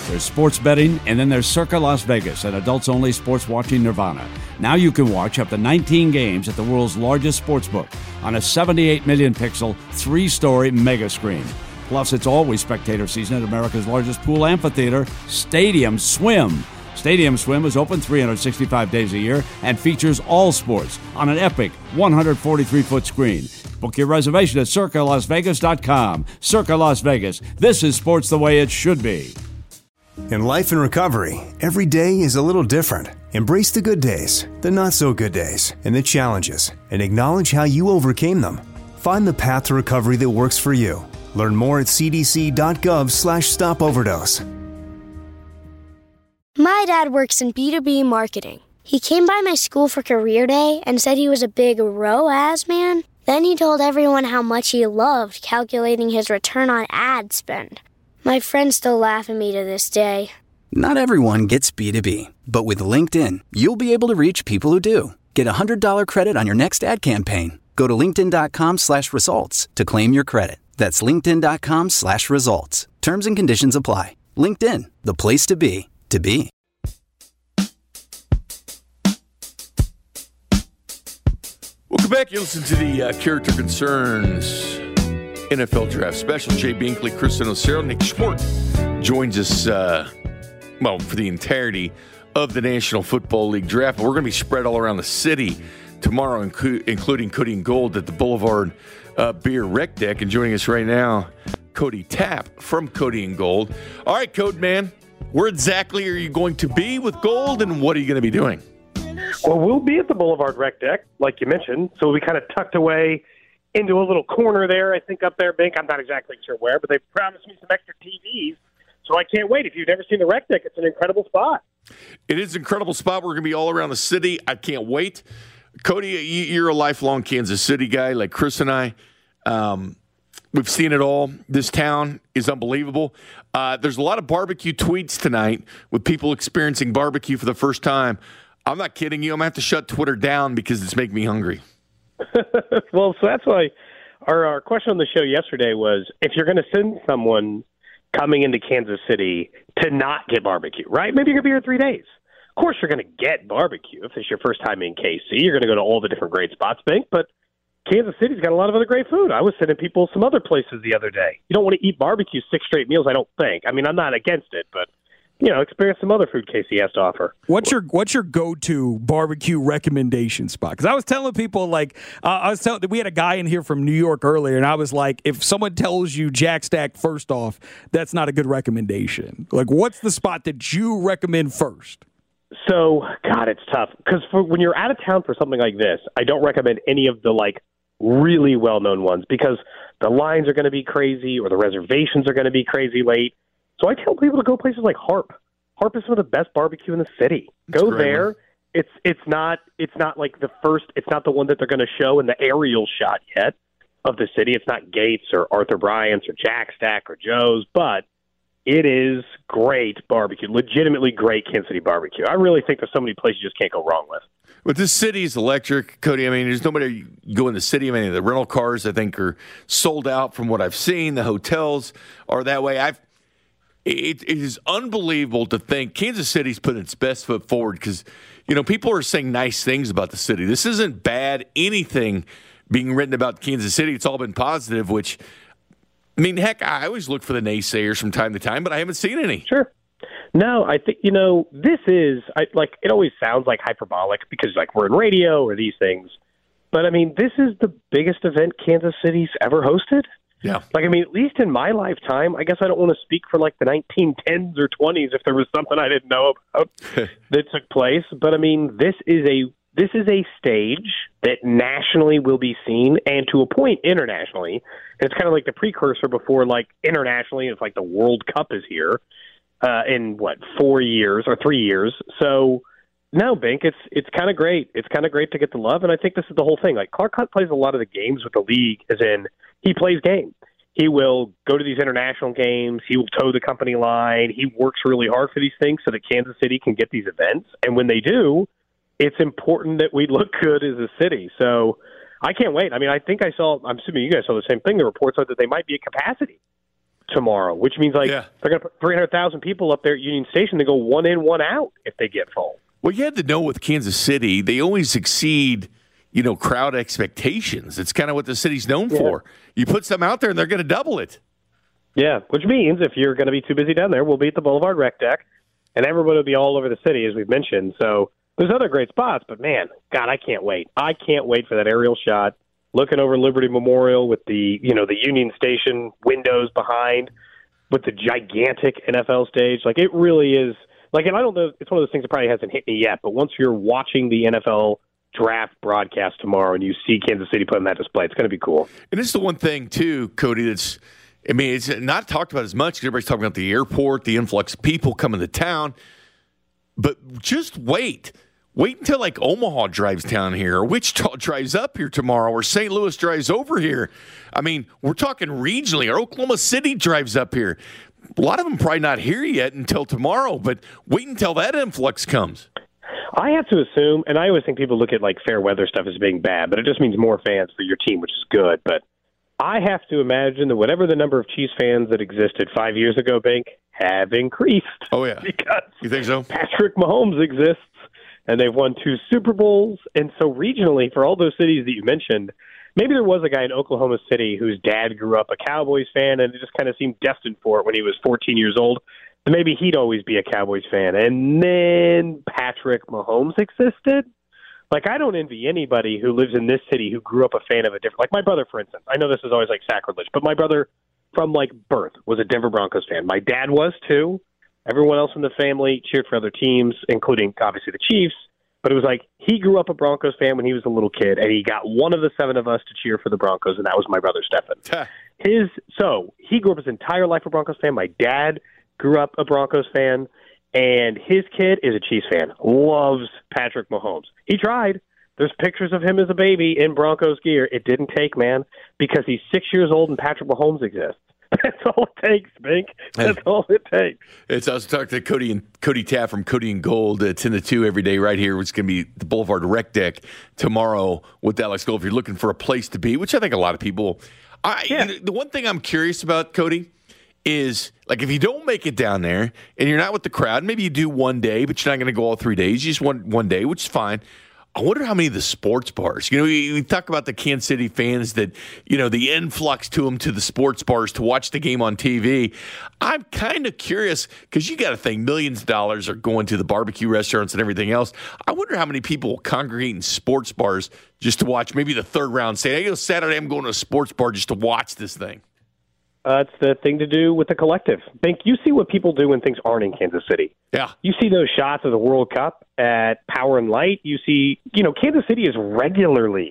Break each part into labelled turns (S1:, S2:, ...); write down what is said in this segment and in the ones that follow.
S1: There's sports betting, and then there's Circa Las Vegas, an adults-only sports watching nirvana. Now you can watch up to 19 games at the world's largest sportsbook on a 78 million pixel, 3-story mega screen. Plus, it's always spectator season at America's largest pool amphitheater, Stadium Swim. Stadium Swim is open 365 days a year and features all sports on an epic 143-foot screen. Book your reservation at CircaLasVegas.com. Circa Las Vegas. This is sports the way it should be.
S2: In life and recovery, every day is a little different. Embrace the good days, the not-so-good days, and the challenges, and acknowledge how you overcame them. Find the path to recovery that works for you. Learn more at cdc.gov/stopoverdose.
S3: My dad works in B2B marketing. He came by my school for career day and said he was a big ROAS man. Then he told everyone how much he loved calculating his return on ad spend. My friends still laugh at me to this day.
S4: Not everyone gets B2B, but with LinkedIn, you'll be able to reach people who do. Get a $100 credit on your next ad campaign. Go to linkedin.com/results to claim your credit. That's linkedin.com/results. Terms and conditions apply. LinkedIn, the place to be, to be.
S5: Welcome back. You listen to the Character Concerns NFL Draft Special. Jay Binkley, Kristen Osero, Nick Schwartz joins us, for the entirety of the National Football League Draft. We're going to be spread all around the city tomorrow, including Cody and Gold at the Boulevard Beer Rec Deck. And joining us right now, Cody Tapp from Cody and Gold. All right, Code Man, where exactly are you going to be with Gold, and what are you going to be doing?
S6: Well, we'll be at the Boulevard Rec Deck, like you mentioned, so we'll be kind of tucked away into a little corner there, I think, up there, Bink. I'm not exactly sure where, but they've promised me some extra TVs, so I can't wait. If you've never seen the Rec Deck, it's an incredible spot.
S5: It is an incredible spot. We're going to be all around the city. I can't wait. Cody, you're a lifelong Kansas City guy like Chris and I. We've seen it all. This town is unbelievable. There's a lot of barbecue tweets tonight with people experiencing barbecue for the first time. I'm not kidding you. I'm going to have to shut Twitter down because it's making me hungry.
S6: Well, so that's why our question on the show yesterday was, if you're going to send someone coming into Kansas City to not get barbecue, right? Maybe you're going to be here 3 days. Of course, you're going to get barbecue. If it's your first time in KC, you're going to go to all the different great spots, Bink. But Kansas City's got a lot of other great food. I was sending people some other places the other day. You don't want to eat barbecue 6 straight meals, I don't think. I mean, I'm not against it, but experience some other food KC has to offer.
S7: What's your go-to barbecue recommendation spot? Because I was telling people, we had a guy in here from New York earlier, and I was like, if someone tells you Jack Stack first off, that's not a good recommendation. Like, what's the spot that you recommend first?
S6: So, God, it's tough. Because when you're out of town for something like this, I don't recommend any of the, really well-known ones because the lines are going to be crazy or the reservations are going to be crazy late. So I tell people to go places like Harp. Harp is some of the best barbecue in the city. Go there. It's not like the first. It's not the one that they're going to show in the aerial shot yet of the city. It's not Gates or Arthur Bryant's or Jack Stack or Joe's, but it is great barbecue. Legitimately great Kansas City barbecue. I really think there's so many places you just can't go wrong with.
S5: But this city is electric, Cody. I mean, there's nobody go in the city. I mean, the rental cars, I think, are sold out from what I've seen. The hotels are that way. It is unbelievable to think Kansas City's put its best foot forward because, people are saying nice things about the city. This isn't bad anything being written about Kansas City. It's all been positive, which, heck, I always look for the naysayers from time to time, but I haven't seen any.
S6: Sure. No, I think, this is, it always sounds like hyperbolic because, we're in radio or these things. But, this is the biggest event Kansas City's ever hosted.
S5: Yeah.
S6: At least in my lifetime, I guess I don't want to speak for the 1910s or 20s if there was something I didn't know about that took place. But this is a stage that nationally will be seen and to a point internationally. And it's kind of like the precursor before internationally, it's like the World Cup is here in 4 years or 3 years. So no, Bink, it's kind of great. It's kind of great to get the love. And I think this is the whole thing. Clark Hunt plays a lot of the games with the league as in he plays game. He will go to these international games. He will toe the company line. He works really hard for these things so that Kansas City can get these events. And when they do, it's important that we look good as a city. So I can't wait. I think I'm assuming you guys saw the same thing. The reports are that they might be at capacity. tomorrow, which means they're going to put 300,000 people up there at Union Station to go one in, one out if they get full.
S5: Well, you had to know with Kansas City, they always exceed, crowd expectations. It's kind of what the city's known for. You put something out there and they're going to double it.
S6: Yeah, which means if you're going to be too busy down there, we'll be at the Boulevard Rec Deck, and everybody will be all over the city, as we've mentioned. So there's other great spots, but man, God, I can't wait. I can't wait for that aerial shot, looking over Liberty Memorial with the Union Station windows behind, with the gigantic NFL stage. Like, it really is. Like, and I don't know, it's one of those things that probably hasn't hit me yet, but once you're watching the NFL draft broadcast tomorrow and you see Kansas City put on that display, it's going to be cool.
S5: And it's the one thing, too, Cody, it's not talked about as much because everybody's talking about the airport, the influx of people coming to town. But just wait. Wait until, Omaha drives down here, or Wichita drives up here tomorrow, or St. Louis drives over here. I mean, we're talking regionally, or Oklahoma City drives up here. A lot of them probably not here yet until tomorrow, but wait until that influx comes.
S6: I have to assume, and I always think people look at, fair weather stuff as being bad, but it just means more fans for your team, which is good. But I have to imagine that whatever the number of Chiefs fans that existed 5 years ago, Bink, have increased.
S5: Oh, yeah.
S6: Because
S5: you think so?
S6: Patrick Mahomes exists, and they've won 2 Super Bowls. And so regionally, for all those cities that you mentioned, maybe there was a guy in Oklahoma City whose dad grew up a Cowboys fan, and it just kind of seemed destined for it when he was 14 years old. So maybe he'd always be a Cowboys fan. And then Patrick Mahomes existed. I don't envy anybody who lives in this city who grew up a fan of a different... my brother, for instance. I know this is always sacrilege, but my brother from birth was a Denver Broncos fan. My dad was too. Everyone else in the family cheered for other teams, including, obviously, the Chiefs. But it was he grew up a Broncos fan when he was a little kid, and he got one of the 7 of us to cheer for the Broncos, and that was my brother, Stefan. So he grew up his entire life a Broncos fan. My dad grew up a Broncos fan, and his kid is a Chiefs fan, loves Patrick Mahomes. He tried. There's pictures of him as a baby in Broncos gear. It didn't take, man, because he's 6 years old and Patrick Mahomes exists. That's all it takes, Bink. That's all it takes.
S5: It's us talking to Cody Tapp from Cody and Gold. 10 to 2 every day right here. It's going to be the Boulevard Rec Deck tomorrow with Alex Gold. If you're looking for a place to be, which I think a lot of people. The one thing I'm curious about, Cody, is if you don't make it down there and you're not with the crowd, maybe you do one day, but you're not going to go all 3 days. You just want one day, which is fine. I wonder how many of the sports bars, we talk about the Kansas City fans that, the influx to them to the sports bars to watch the game on TV. I'm kind of curious because you got to think millions of dollars are going to the barbecue restaurants and everything else. I wonder how many people will congregate in sports bars just to watch maybe the third round. Say, Saturday I'm going to a sports bar just to watch this thing.
S6: It's the thing to do with the collective. Bink, you see what people do when things aren't in Kansas City.
S5: Yeah.
S6: You see those shots of the World Cup at Power and Light. You see, Kansas City is regularly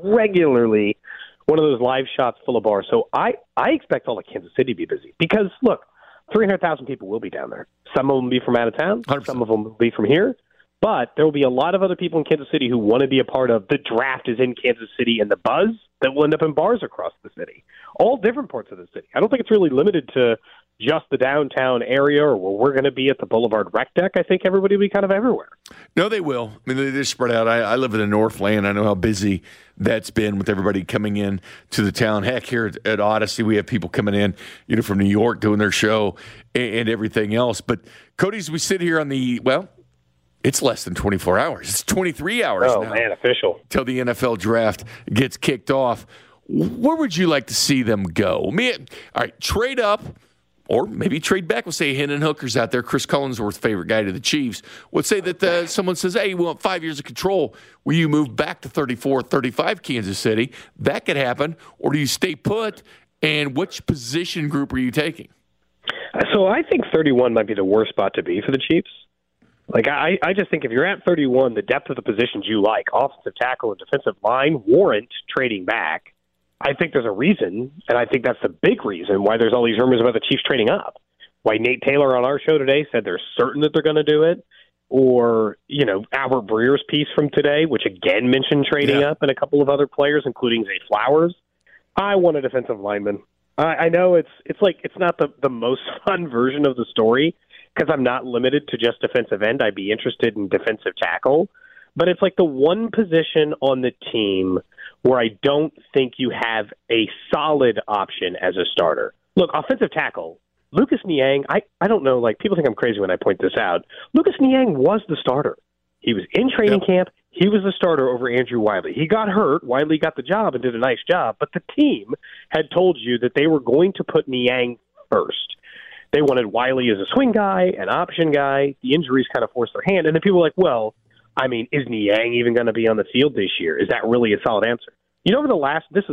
S6: one of those live shots full of bars. So I expect all of Kansas City to be busy because, look, 300,000 people will be down there. Some of them will be from out of town.
S5: 100%.
S6: Some of them will be from here. But there will be a lot of other people in Kansas City who want to be a part of the draft is in Kansas City and the buzz that will end up in bars across the city. All different parts of the city. I don't think it's really limited to just the downtown area or where we're going to be at the Boulevard Rec Deck. I think everybody will be kind of everywhere.
S5: No, they will. I mean, they're spread out. I live in the Northland. I know how busy that's been with everybody coming in to the town. Heck, here at Odyssey, we have people coming in, from New York doing their show and everything else. But, Cody, as we sit here on it's less than 24 hours. It's 23 hours now.
S6: Oh, man, official.
S5: Till the NFL draft gets kicked off. Where would you like to see them go? All right, trade up or maybe trade back. We'll say Hendon Hooker's out there. Chris Collinsworth's favorite guy to the Chiefs. Let's say that someone says, hey, we want 5 years of control. Will you move back to 34, 35 Kansas City? That could happen. Or do you stay put? And which position group are you taking?
S6: So I think 31 might be the worst spot to be for the Chiefs. I just think if you're at 31, the depth of the positions you like, offensive tackle and defensive line, warrant trading back. I think there's a reason, and I think that's the big reason why there's all these rumors about the Chiefs trading up. Why Nate Taylor on our show today said they're certain that they're going to do it. Or, Albert Breer's piece from today, which again mentioned trading up and a couple of other players, including Zay Flowers. I want a defensive lineman. I know it's not the most fun version of the story, because I'm not limited to just defensive end. I'd be interested in defensive tackle. But it's the one position on the team where I don't think you have a solid option as a starter. Look, offensive tackle, Lucas Niang, I don't know, like, people think I'm crazy when I point this out. Lucas Niang was the starter. He was in training camp. He was the starter over Andrew Wiley. He got hurt. Wiley got the job and did a nice job, but the team had told you that they were going to put Niang first. They wanted Wiley as a swing guy, an option guy. The injuries kind of forced their hand, and then people were like, well, I mean, is Niang even going to be on the field this year? Is that really a solid answer? You know, over the last this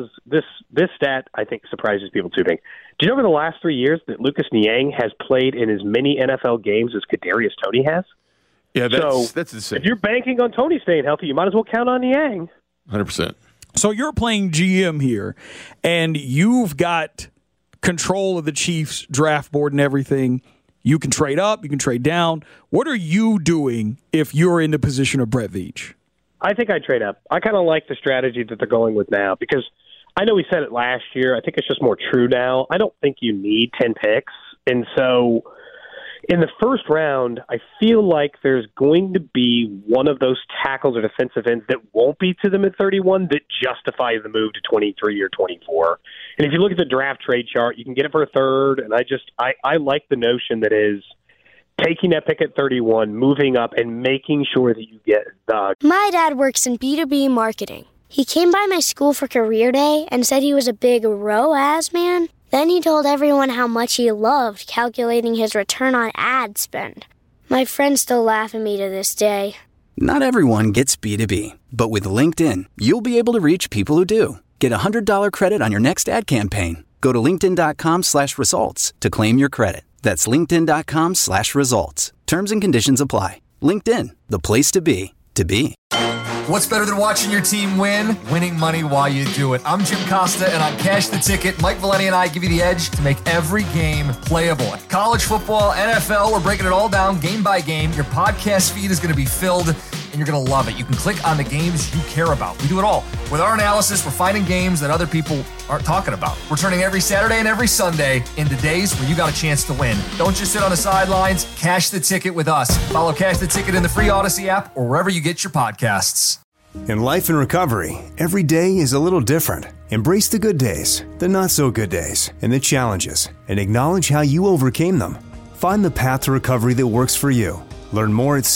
S6: stat I think surprises people too big. Do you know over the last 3 years that Lucas Niang has played in as many NFL games as Kadarius Toney has?
S5: Yeah, that's insane.
S6: If you're banking on Toney staying healthy, you might as well count on Niang.
S5: 100%.
S7: So you're playing GM here, and you've got control of the Chiefs draft board and everything. You can trade up, you can trade down. What are you doing if you're in the position of Brett Veach?
S6: I think I'd trade up. I kind of like the strategy that they're going with now because I know we said it last year. I think it's just more true now. I don't think you need 10 picks. And so in the first round, I feel like there's going to be one of those tackles or defensive ends that won't be to them at 31 that justifies the move to 23 or 24. And if you look at the draft trade chart, you can get it for a third. And I like the notion that is taking that pick at 31, moving up, and making sure that you get the...
S3: My dad works in B2B marketing. He came by my school for career day and said he was a big ROAS man. Then he told everyone how much he loved calculating his return on ad spend. My friends still laugh at me to this day.
S4: Not everyone gets B2B, but with LinkedIn, you'll be able to reach people who do. Get a $100 credit on your next ad campaign. Go to linkedin.com/results to claim your credit. That's linkedin.com/results. Terms and conditions apply. LinkedIn, the place to be, to be.
S8: What's better than watching your team win? Winning money while you do it. I'm Jim Costa, and on Cash the Ticket, Mike Valeni and I give you the edge to make every game playable. College football, NFL, we're breaking it all down game by game. Your podcast feed is going to be filled, and you're going to love it. You can click on the games you care about. We do it all. With our analysis, we're finding games that other people aren't talking about. We're turning every Saturday and every Sunday into days where you got a chance to win. Don't just sit on the sidelines. Cash the Ticket with us. Follow Cash the Ticket in the free Odyssey app or wherever you get your podcasts.
S2: In life and recovery, every day is a little different. Embrace the good days, the not so good days, and the challenges, and acknowledge how you overcame them. Find the path to recovery that works for you. Learn more at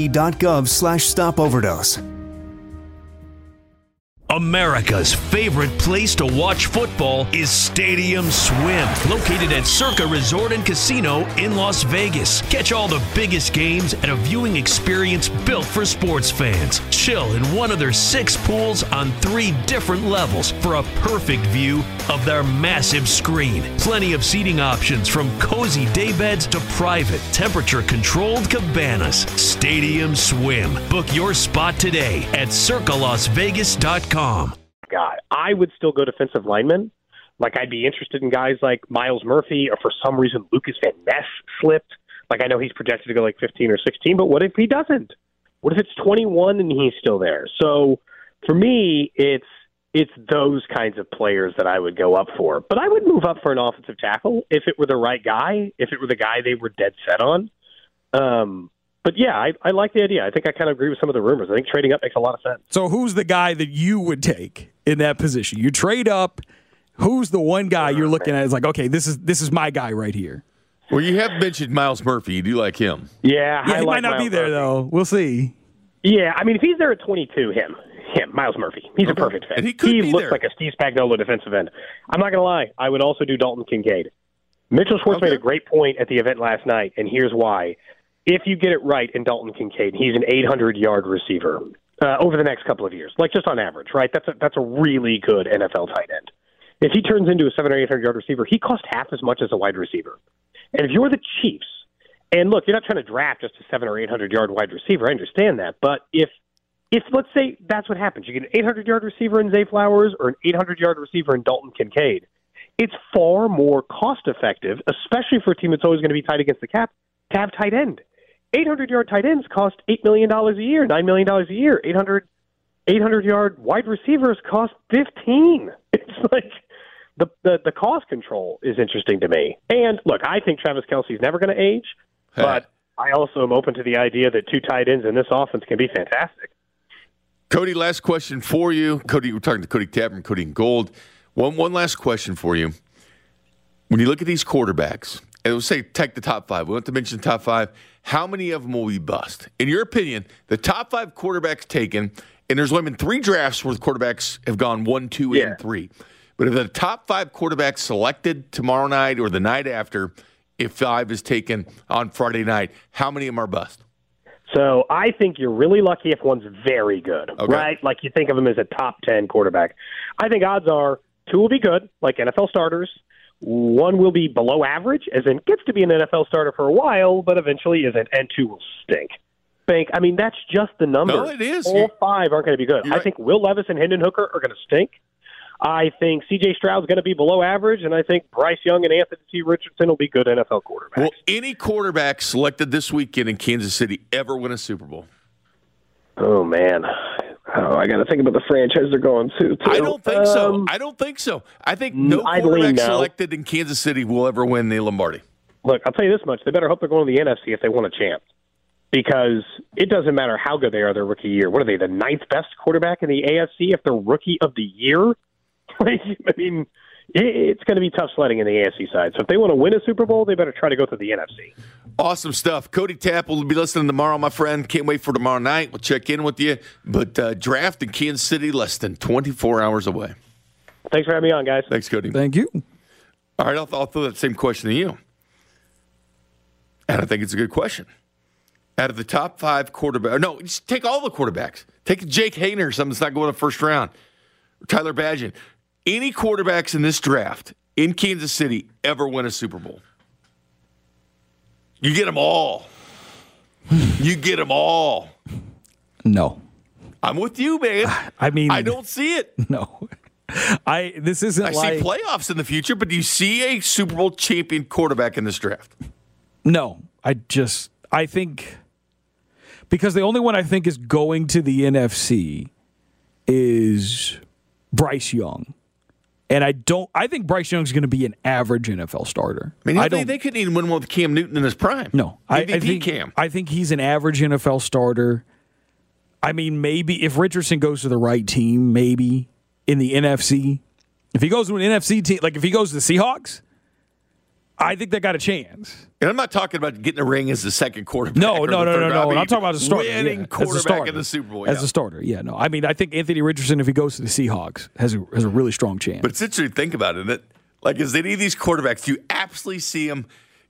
S2: cdc.gov/stopoverdose.
S9: America's favorite place to watch football is Stadium Swim, located at Circa Resort and Casino in Las Vegas. Catch all the biggest games at a viewing experience built for sports fans. Chill in one of their 6 pools on 3 different levels for a perfect view of their massive screen. Plenty of seating options from cozy daybeds to private, temperature-controlled cabanas. Stadium Swim. Book your spot today at circalasvegas.com.
S6: God, I would still go defensive lineman. Like, I'd be interested in guys like Myles Murphy, or for some reason Lucas Van Ness slipped. Like, I know he's projected to go like 15 or 16, but what if he doesn't? What if it's 21 and he's still there? So for me, it's those kinds of players that I would go up for. But I would move up for an offensive tackle if it were the right guy, if it were the guy they were dead set on. But yeah, I like the idea. I think I kind of agree with some of the rumors. I think trading up makes a lot of sense.
S7: So who's the guy that you would take in that position? You trade up. Who's the one guy you're looking at? It's like, okay, this is my guy right here.
S5: Well, you have mentioned Myles Murphy. You do like him.
S6: Yeah,
S7: he might not be there, though. We'll see.
S6: Yeah, I mean, if he's there at 22, Myles Murphy. He's a perfect fit.
S5: And he looks
S6: like a Steve Spagnuolo defensive end. I'm not going to lie. I would also do Dalton Kincaid. Mitchell Schwartz made a great point at the event last night, and here's why. If you get it right in Dalton Kincaid, he's an 800-yard receiver over the next couple of years, like just on average, right? That's a really good NFL tight end. If he turns into a 700 or 800-yard receiver, he costs half as much as a wide receiver. And if you're the Chiefs, and look, you're not trying to draft just a 700 or 800-yard wide receiver. I understand that. But if let's say that's what happens, you get an 800-yard receiver in Zay Flowers or an 800-yard receiver in Dalton Kincaid, it's far more cost-effective, especially for a team that's always going to be tight against the cap, to have tight end. 800-yard tight ends cost $8 million a year, $9 million a year. 800-yard wide receivers cost $15. It's like the cost control is interesting to me. And look, I think Travis Kelce's never going to age, but I also am open to the idea that 2 tight ends in this offense can be fantastic.
S5: Cody, last question for you. Cody, we're talking to Cody Tapper, Cody and Gold. One last question for you. when you look at these quarterbacks, and we'll say take the top 5. We want to mention the top 5. How many of them will be bust? In your opinion, the top 5 quarterbacks taken, and there's only been 3 drafts where the quarterbacks have gone 1, 2, and 3. But if the top 5 quarterbacks selected tomorrow night or the night after, if 5 is taken on Friday night, how many of them are bust?
S6: So I think you're really lucky if one's very good,
S5: Okay.
S6: right? Like you think of him as a top 10 quarterback. I think odds are 2 will be good, like NFL starters. 1 will be below average, as in gets to be an NFL starter for a while, but eventually isn't, and 2 will stink. I mean, that's just the number.
S5: No, it is.
S6: All 5 aren't going to be good.
S5: You're
S6: I
S5: right.
S6: think Will Levis and Hendon Hooker are going to stink. I think C.J. Stroud's going to be below average, and I think Bryce Young and Anthony T. Richardson will be good NFL quarterbacks.
S5: Will any quarterback selected this weekend in Kansas City ever win a Super Bowl?
S6: Oh, man. Oh, I got to think about the franchise they're going to.
S5: I don't think so. I don't think so. I think no
S6: I'd
S5: quarterback
S6: lean no.
S5: selected in Kansas City will ever win the Lombardi.
S6: Look, I'll tell you this much. They better hope they're going to the NFC if they want a chance. Because it doesn't matter how good they are their rookie year. What are they, the 9th best quarterback in the AFC if they're rookie of the year? I mean, it's going to be tough sledding in the AFC side. So if they want to win a Super Bowl, they better try to go to the NFC.
S5: Awesome stuff. Cody Tapp will be listening tomorrow, my friend. Can't wait for tomorrow night. We'll check in with you. But draft in Kansas City less than 24 hours away.
S6: Thanks for having me on, guys.
S5: Thanks, Cody.
S7: Thank you.
S5: All right, I'll throw that same question to you. And I think it's a good question. Out of the top 5 quarterbacks, no, just take all the quarterbacks. Take Jake Haener or something that's not going in the first round. Tyler Badgett. Any quarterbacks in this draft in Kansas City ever win a Super Bowl? You get them all. You get them all.
S7: No.
S5: I'm with you, man.
S7: I mean,
S5: I don't see it.
S7: No. This isn't
S5: I
S7: like
S5: see playoffs in the future, but do you see a Super Bowl champion quarterback in this draft?
S7: No. I think because the only one I think is going to the NFC is Bryce Young. And I think Bryce Young's going to be an average NFL starter.
S5: I mean, they couldn't even win one with Cam Newton in his prime.
S7: No.
S5: I
S7: think he's an average NFL starter. I mean, maybe if Richardson goes to the right team, maybe in the NFC. If he goes to an NFC team, like if he goes to the Seahawks, I think they got a chance.
S5: And I'm not talking about getting a ring as the second quarterback.
S7: No.
S5: I mean,
S7: I'm talking about as a starter.
S5: Winning quarterback in the Super Bowl.
S7: As a starter, yeah. No, I mean, I think Anthony Richardson, if he goes to the Seahawks, has a really strong chance.
S5: But it's interesting to think about it. That, like, is any of these quarterbacks, you absolutely see them,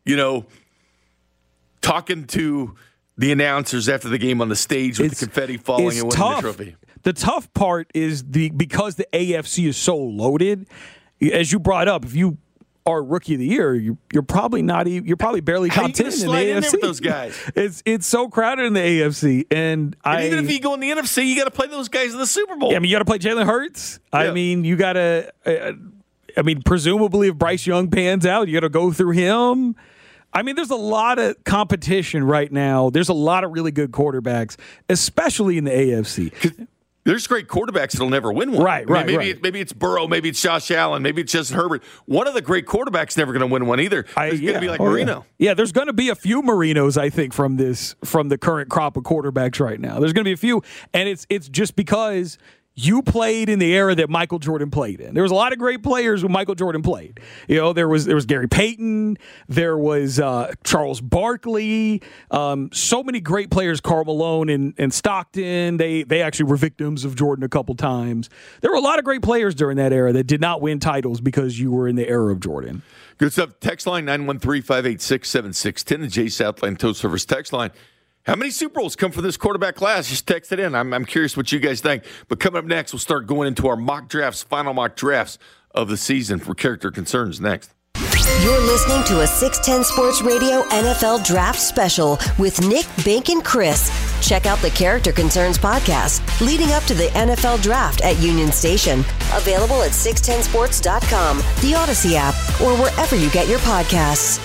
S5: talking to the announcers after the game on the stage with the confetti falling and winning the trophy.
S7: The tough part is because the AFC is so loaded, as you brought up, if you are rookie of the year, you're probably not even, you're probably barely top 10 in the AFC.
S5: In there with those guys?
S7: It's so crowded in the AFC, and
S5: even if you go in the NFC, you got to play those guys in the Super Bowl.
S7: Yeah, I mean, you got to play Jalen Hurts. Yeah. I mean, you got to. Presumably, if Bryce Young pans out, you got to go through him. I mean, there's a lot of competition right now. There's a lot of really good quarterbacks, especially in the AFC.
S5: There's great quarterbacks that'll never win one.
S7: Right.
S5: Maybe it's Burrow, maybe it's Josh Allen, maybe it's Justin Herbert. One of the great quarterbacks never going to win one either. It's going to be like Marino.
S7: Yeah, there's going to be a few Marinos, I think, from the current crop of quarterbacks right now. There's going to be a few, and it's just because you played in the era that Michael Jordan played in. There was a lot of great players when Michael Jordan played. There was Gary Payton, there was Charles Barkley, so many great players. Karl Malone and Stockton. They actually were victims of Jordan a couple times. There were a lot of great players during that era that did not win titles because you were in the era of Jordan.
S5: Good stuff. Text line 913-586-7610. The J Southland Tow Service text line. How many Super Bowls come from this quarterback class? Just text it in. I'm curious what you guys think. But coming up next, we'll start going into our final mock drafts of the season for Character Concerns next.
S10: You're listening to a 610 Sports Radio NFL Draft Special with Nick, Bink, and Chris. Check out the Character Concerns podcast leading up to the NFL Draft at Union Station. Available at 610sports.com, the Odyssey app, or wherever you get your podcasts.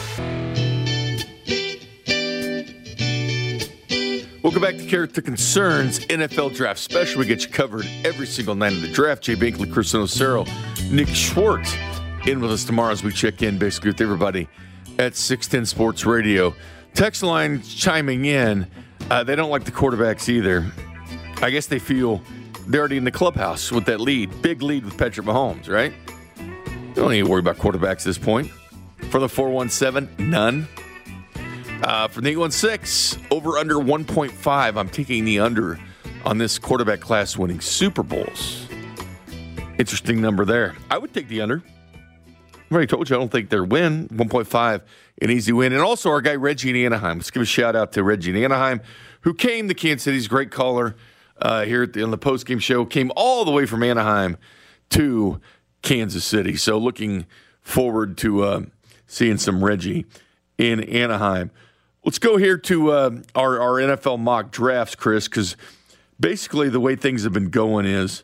S5: Welcome back to Character Concerns NFL Draft Special. We get you covered every single night of the draft. Jay Binkley, Chris Nocero, Nick Schwartz in with us tomorrow as we check in basically with everybody at 610 Sports Radio. Text line chiming in. They don't like the quarterbacks either. I guess they feel they're already in the clubhouse with that lead. Big lead with Patrick Mahomes, right? You don't need to worry about quarterbacks at this point. From the 417, none. From the 816, over under 1.5. I'm taking the under on this quarterback class winning Super Bowls. Interesting number there. I would take the under. I've already told you I don't think they'll win. 1.5, an easy win. And also our guy Reggie in Anaheim. Let's give a shout out to Reggie in Anaheim, who came to Kansas City's great caller here on the postgame show. Came all the way from Anaheim to Kansas City. So looking forward to seeing some Reggie in Anaheim. Let's go here to our NFL mock drafts, Chris, because basically the way things have been going is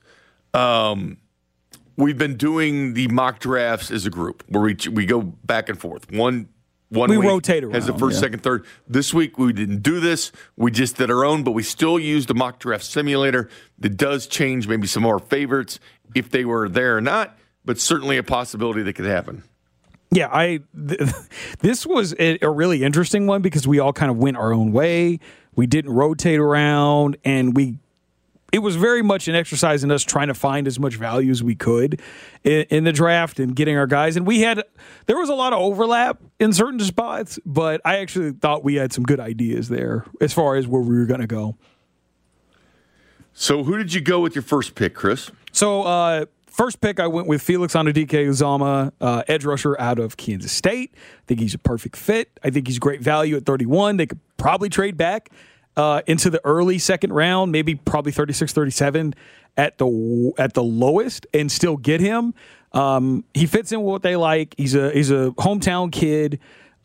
S5: we've been doing the mock drafts as a group where we go back and forth. One we week
S7: rotate around,
S5: has the first, second, third. This week we didn't do this. We just did our own, but we still used the mock draft simulator that does change maybe some of our favorites if they were there or not, but certainly a possibility that could happen.
S7: Yeah, this was a really interesting one because we all kind of went our own way. We didn't rotate around, and it was very much an exercise in us trying to find as much value as we could in the draft and getting our guys. And there was a lot of overlap in certain spots, but I actually thought we had some good ideas there as far as where we were going to go.
S5: So who did you go with your first pick, Chris?
S7: So first pick, I went with Felix Anudike-Uzomah, edge rusher out of Kansas State. I think he's a perfect fit. I think he's great value at 31. They could probably trade back into the early second round, maybe probably 36, 37 at the lowest, and still get him. He fits in what they like. He's a hometown kid,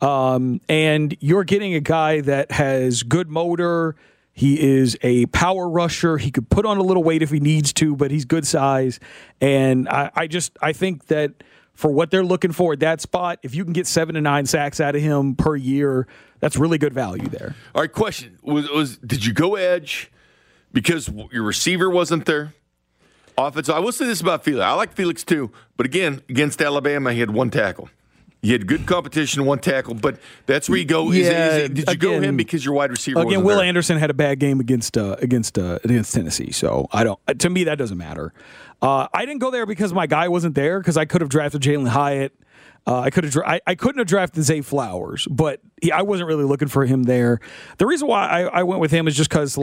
S7: and you're getting a guy that has good motor. He is a power rusher. He could put on a little weight if he needs to, but he's good size. And I think that for what they're looking for at that spot, if you can get 7 to 9 sacks out of him per year, that's really good value there.
S5: All right, question. Did you go edge because your receiver wasn't there? Offense. I will say this about Felix. I like Felix too, but again, against Alabama, he had 1 tackle. You had good competition, 1 tackle, but that's where you go. Did you go him because your wide receiver wasn't
S7: Will
S5: there?
S7: Anderson had a bad game against Tennessee, so to me that doesn't matter. I didn't go there because my guy wasn't there because I could have drafted Jalen Hyatt. I couldn't have drafted Zay Flowers, but I wasn't really looking for him there. The reason why I went with him is just because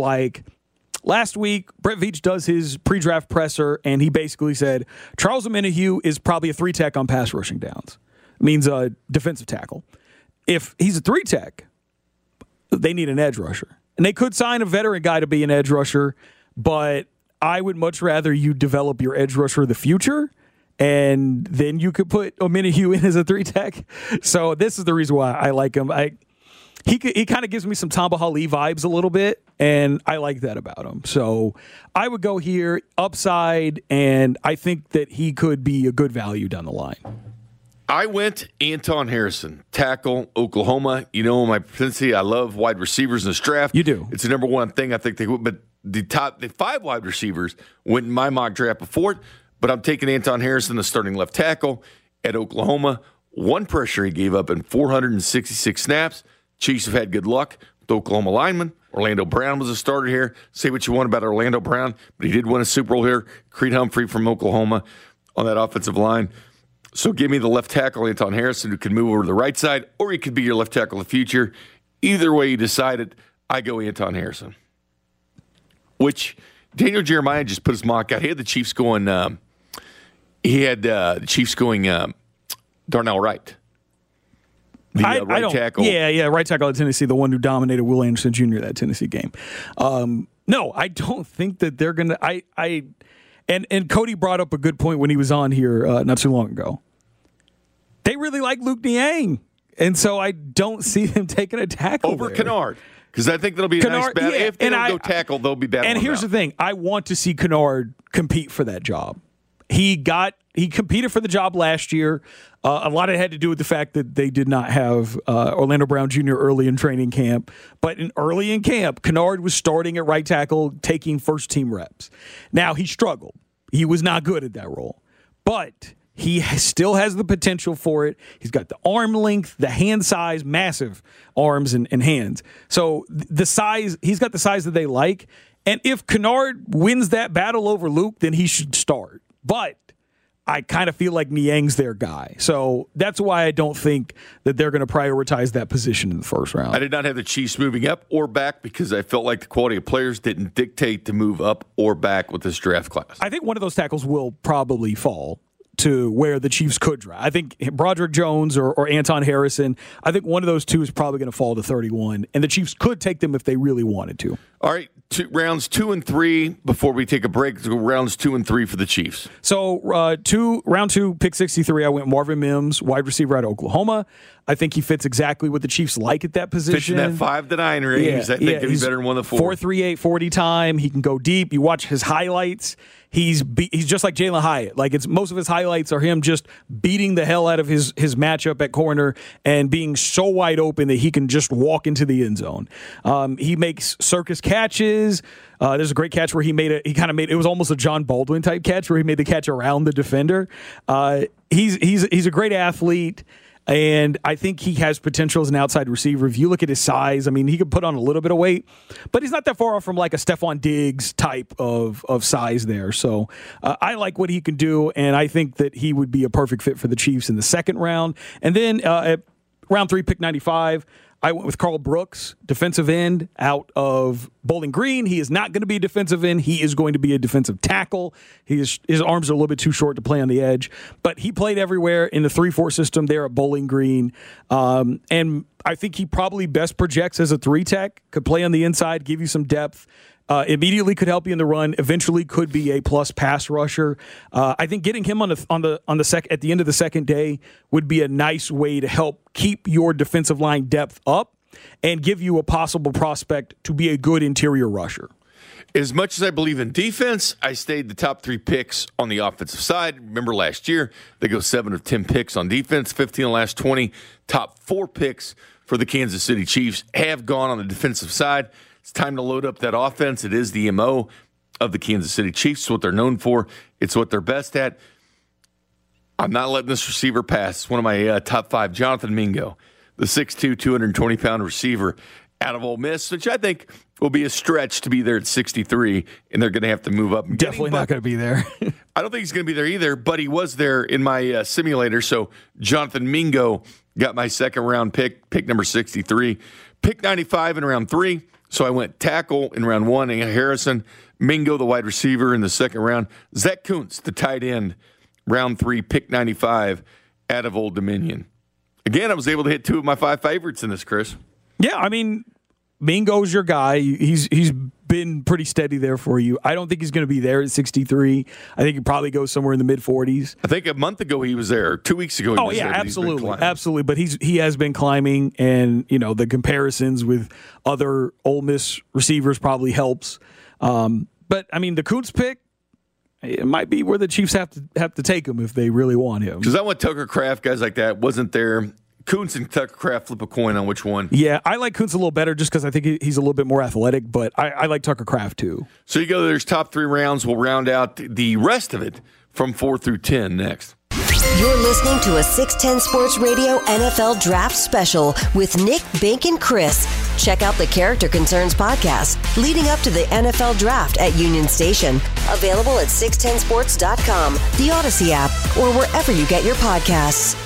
S7: last week, Brett Veach does his pre-draft presser, and he basically said Charles Omenihu is probably a 3-tech on pass rushing downs. It means a defensive tackle. If he's a 3-tech, they need an edge rusher. And they could sign a veteran guy to be an edge rusher, but I would much rather you develop your edge rusher of the future, and then you could put Omenihu in as a 3-tech. So this is the reason why I like him. He kind of gives me some Tamba Hali vibes a little bit, and I like that about him. So I would go here, upside, and I think that he could be a good value down the line.
S5: I went Anton Harrison, tackle, Oklahoma. You know my propensity. I love wide receivers in this draft.
S7: You do.
S5: It's the number one thing I think they would. But the 5 wide receivers went in my mock draft before it. But I'm taking Anton Harrison, the starting left tackle at Oklahoma. 1 pressure he gave up in 466 snaps. Chiefs have had good luck with Oklahoma linemen. Orlando Brown was a starter here. Say what you want about Orlando Brown, but he did win a Super Bowl here. Creed Humphrey from Oklahoma on that offensive line. So give me the left tackle, Anton Harrison, who can move over to the right side, or he could be your left tackle of the future. Either way you decide it, I go Anton Harrison. Which Daniel Jeremiah just put his mock out. He had the Chiefs going. The Chiefs going Darnell Wright. Right tackle.
S7: Yeah, right tackle at Tennessee, the one who dominated Will Anderson Jr. that Tennessee game. No, I don't think that they're going to And Cody brought up a good point when he was on here not too long ago. They really like Luke Niang, and so I don't see them taking a tackle
S5: over
S7: there.
S5: Kennard, because I think that'll be a nice battle. Yeah, if they don't go tackle, they'll be battling.
S7: And here's the thing: I want to see Kennard compete for that job. He competed for the job last year. A lot of it had to do with the fact that they did not have Orlando Brown Jr. early in training camp. But early in camp, Kennard was starting at right tackle, taking first-team reps. Now, he struggled. He was not good at that role. But he still has the potential for it. He's got the arm length, the hand size, massive arms and hands. So the size, he's got the size that they like. And if Kennard wins that battle over Luke, then he should start. But I kind of feel like Niang's their guy. So that's why I don't think that they're going to prioritize that position in the first round.
S5: I did not have the Chiefs moving up or back because I felt like the quality of players didn't dictate to move up or back with this draft class.
S7: I think one of those tackles will probably fall to where the Chiefs could draft. I think Broderick Jones or Anton Harrison, I think one of those two is probably going to fall to 31, and the Chiefs could take them if they really wanted to.
S5: All right, rounds 2 and 3 before we take a break. Rounds 2 and 3 for the Chiefs.
S7: So round 2, pick 63, I went Marvin Mims, wide receiver out of Oklahoma. I think he fits exactly what the Chiefs like at that position.
S5: Fits in that 5 to 9 range. I think he'd be better than one of the 4.
S7: 4.38 40 time. He can go deep. You watch his highlights. He's just like Jalen Hyatt. Like most of his highlights are him just beating the hell out of his matchup at corner and being so wide open that he can just walk into the end zone. He makes circus catches. There's a great catch where he it was almost a John Baldwin type catch where he made the catch around the defender. He's a great athlete. And I think he has potential as an outside receiver. If you look at his size, I mean, he could put on a little bit of weight, but he's not that far off from like a Stephon Diggs type of size there. So I like what he can do, and I think that he would be a perfect fit for the Chiefs in the second round. And then at round 3, pick 95, I went with Carl Brooks, defensive end out of Bowling Green. He is not going to be a defensive end. He is going to be a defensive tackle. His arms are a little bit too short to play on the edge, but he played everywhere in the 3-4 system there at Bowling Green. And I think he probably best projects as a 3-tech, could play on the inside, give you some depth. Immediately could help you in the run. Eventually, could be a plus pass rusher. I think getting him at the end of the second day would be a nice way to help keep your defensive line depth up and give you a possible prospect to be a good interior rusher.
S5: As much as I believe in defense, I stayed the top 3 picks on the offensive side. Remember last year, they go 7 of 10 picks on defense, 15 of the last 20. Top 4 picks for the Kansas City Chiefs have gone on the defensive side. It's time to load up that offense. It is the MO of the Kansas City Chiefs. It's what they're known for. It's what they're best at. I'm not letting this receiver pass. It's one of my top 5, Jonathan Mingo, the 6'2", 220-pound receiver out of Ole Miss, which I think will be a stretch to be there at 63, and they're going to have to move up.
S7: Definitely not going to be there.
S5: I don't think he's going to be there either, but he was there in my simulator. So Jonathan Mingo got my second-round pick number 63. Pick 95 in round 3. So I went tackle in round 1, and Harrison, Mingo, the wide receiver in the second round. Zach Kuntz, the tight end, round 3, pick 95 out of Old Dominion. Again, I was able to hit 2 of my 5 favorites in this, Chris.
S7: Yeah, I mean, Mingo's your guy. He's been pretty steady there for you. I don't think he's going to be there at 63. I think he probably goes somewhere in the mid-40s.
S5: I think a month ago he was there. 2 weeks ago he was there.
S7: Absolutely. But he has been climbing, and the comparisons with other Ole Miss receivers probably helps. But I mean, the Kuntz pick, it might be where the Chiefs have to take him if they really want him.
S5: Because I went Tucker Kraft, guys like that wasn't there. Kuntz and Tucker Kraft, flip a coin on which one.
S7: Yeah, I like Kuntz a little better just because I think he's a little bit more athletic, but I like Tucker Kraft too.
S5: So you go, there's top 3 rounds. We'll round out the rest of it from 4 through 10 next.
S10: You're listening to a 610 Sports Radio NFL Draft Special with Nick, Bink, and Chris. Check out the Character Concerns podcast leading up to the NFL Draft at Union Station. Available at 610sports.com, the Odyssey app, or wherever you get your podcasts.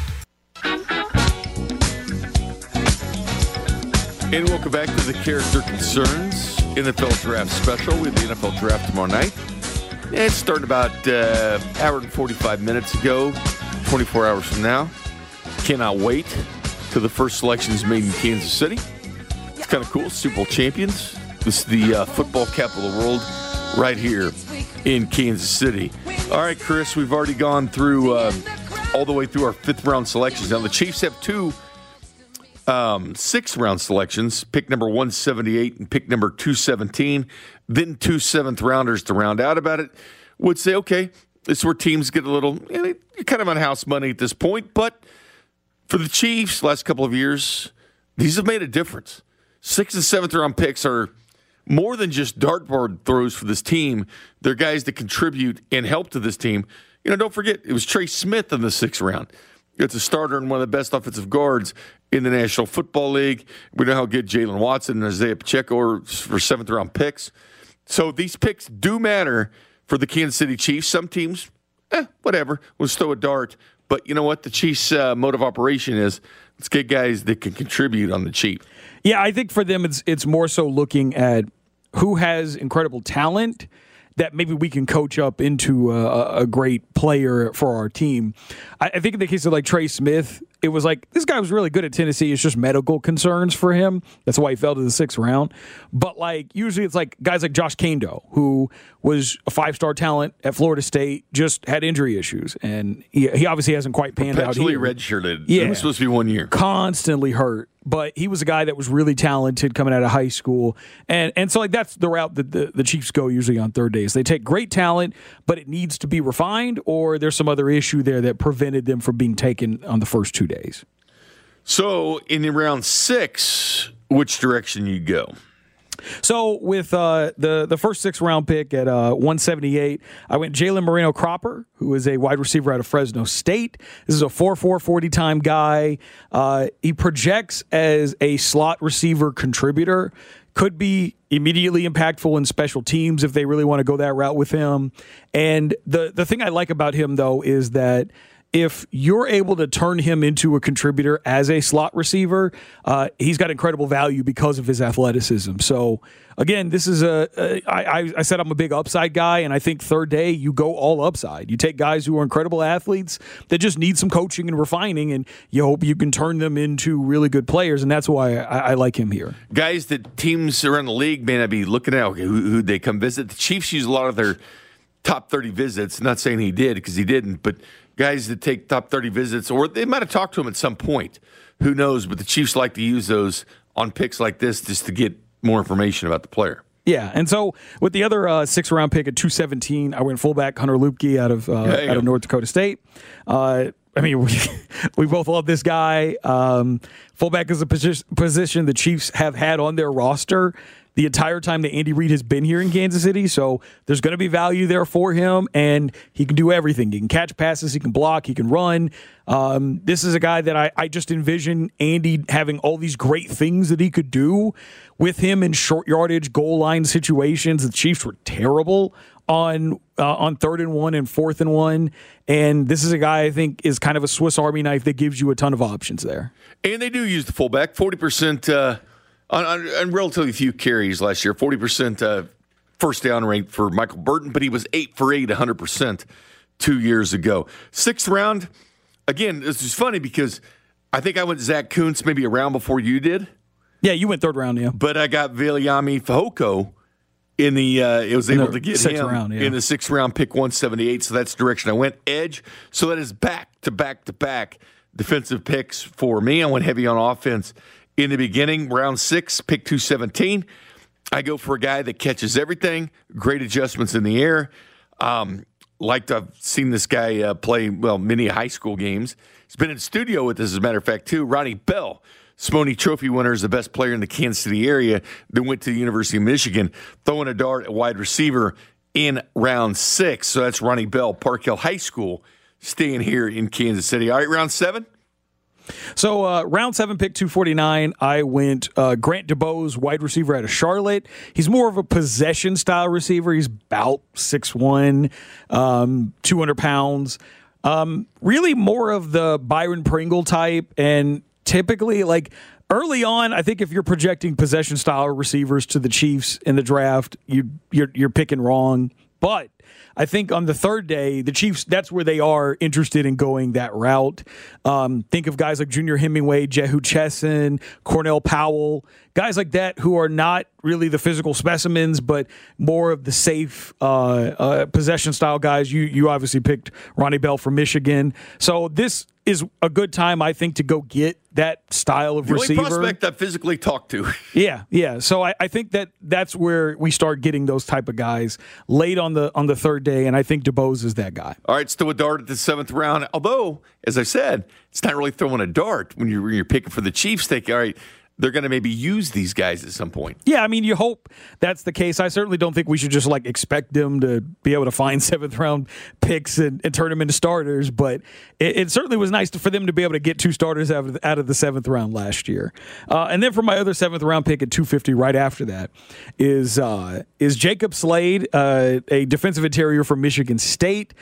S5: And welcome back to the Character Concerns NFL Draft Special. We have the NFL Draft tomorrow night. And it started about hour and 45 minutes ago, 24 hours from now. Cannot wait till the first selection is made in Kansas City. It's kind of cool. Super Bowl champions. This is the football capital of the world right here in Kansas City. All right, Chris, we've already gone through all the way through our 5th round selections. Now, the Chiefs have 2 6th-round selections, pick number 178 and pick number 217, then 2 7th-rounders to round out about it. Would say, okay, this is where teams get a little, you're kind of on house money at this point, but for the Chiefs, last couple of years, these have made a difference. 6th and 7th-round picks are more than just dartboard throws for this team. They're guys that contribute and help to this team. Don't forget, it was Trey Smith in the 6th round. It's a starter and one of the best offensive guards in the National Football League. We know how good Jalen Watson and Isaiah Pacheco are for 7th-round picks. So these picks do matter for the Kansas City Chiefs. Some teams whatever, let's throw a dart. But you know what? The Chiefs' mode of operation is let's get guys that can contribute on the cheap.
S7: Yeah, I think for them it's more so looking at who has incredible talent that maybe we can coach up into a great player for our team. I think in the case of like Trey Smith, it was like this guy was really good at Tennessee. It's just medical concerns for him. That's why he fell to the 6th round. But like usually it's like guys like Josh Kando, who was a 5-star talent at Florida State, just had injury issues. And he obviously hasn't quite panned out here.
S5: Redshirted.
S7: Yeah.
S5: It was supposed to be 1 year.
S7: Constantly hurt. But he was a guy that was really talented coming out of high school. And so like that's the route that the Chiefs go usually on third days. They take great talent, but it needs to be refined, or there's some other issue there that prevented them from being taken on the first 2 days.
S5: So in round 6, which direction you go?
S7: So with the first 6th round pick at 178, I went Jalen Moreno-Cropper, who is a wide receiver out of Fresno State. This is a 4.4 40-time guy. He projects as a slot receiver contributor. Could be immediately impactful in special teams if they really want to go that route with him. And the thing I like about him, though, is that if you're able to turn him into a contributor as a slot receiver, he's got incredible value because of his athleticism. So, again, this is I said I'm a big upside guy, and I think third day you go all upside. You take guys who are incredible athletes that just need some coaching and refining, and you hope you can turn them into really good players, and that's why I like him here.
S5: Guys that teams around the league may not be looking at, okay, who they come visit. The Chiefs use a lot of their top 30 visits. Not saying he did because he didn't, but guys that take top 30 visits, or they might have talked to him at some point. Who knows? But the Chiefs like to use those on picks like this just to get more information about the player.
S7: Yeah, and so with the other 6th round pick at 217, I went fullback Hunter Lupke out of North Dakota State. I mean, we both love this guy. Fullback is a position the Chiefs have had on their roster the entire time that Andy Reid has been here in Kansas City. So there's going to be value there for him, and he can do everything. He can catch passes, he can block, he can run. This is a guy that I just envision Andy having all these great things that he could do with him in short yardage, goal line situations. The Chiefs were terrible on 3rd and 1 and 4th and 1. And this is a guy I think is kind of a Swiss Army knife that gives you a ton of options there.
S5: And they do use the fullback, 40%. On relatively few carries last year, 40% first down rate for Michael Burton, but he was 8 for 8, 100% 2 years ago. 6th round, again, this is funny because I think I went Zach Kuntz maybe a round before you did.
S7: Yeah, you went 3rd round, yeah.
S5: But I got Viliami Fehoko in the it was able to get him round, in the 6th round, pick 178, so that's the direction I went. Edge, so that is back-to-back-to-back defensive picks for me. I went heavy on offense. In the beginning, round 6, pick 217, I go for a guy that catches everything, great adjustments in the air. I've seen this guy play, many high school games. He's been in studio with us, as a matter of fact, too. Ronnie Bell, Smony Trophy winner, is the best player in the Kansas City area, then went to the University of Michigan, throwing a dart at wide receiver in round 6. So that's Ronnie Bell, Park Hill High School, staying here in Kansas City. All right, round 7.
S7: So round 7, pick 249, I went Grant DuBose, wide receiver out of Charlotte. He's more of a possession-style receiver. He's about 6'1", 200 pounds. Really more of the Byron Pringle type. And typically, like early on, I think if you're projecting possession-style receivers to the Chiefs in the draft, you're picking wrong. But I think on the 3rd day, the Chiefs, that's where they are interested in going that route. Think of guys like Junior Hemingway, Jehu Chesson, Cornell Powell, guys like that who are not really the physical specimens, but more of the safe possession-style guys. You obviously picked Ronnie Bell from Michigan. So this is a good time, I think, to go get that style of receiver.
S5: The only prospect I physically talked to.
S7: Yeah. So I think that's where we start getting those type of guys late on the 3rd day, and I think DuBose is that guy.
S5: All right, still a dart at the 7th round. Although, as I said, it's not really throwing a dart when you're picking for the Chiefs. Think, all right, they're going to maybe use these guys at some point.
S7: Yeah, I mean, you hope that's the case. I certainly don't think we should just expect them to be able to find 7th round picks and turn them into starters, but it certainly was nice for them to be able to get 2 starters out of the 7th round last year. And then for my other 7th round pick at 250 right after that is Jacob Slade, a defensive interior from Michigan State.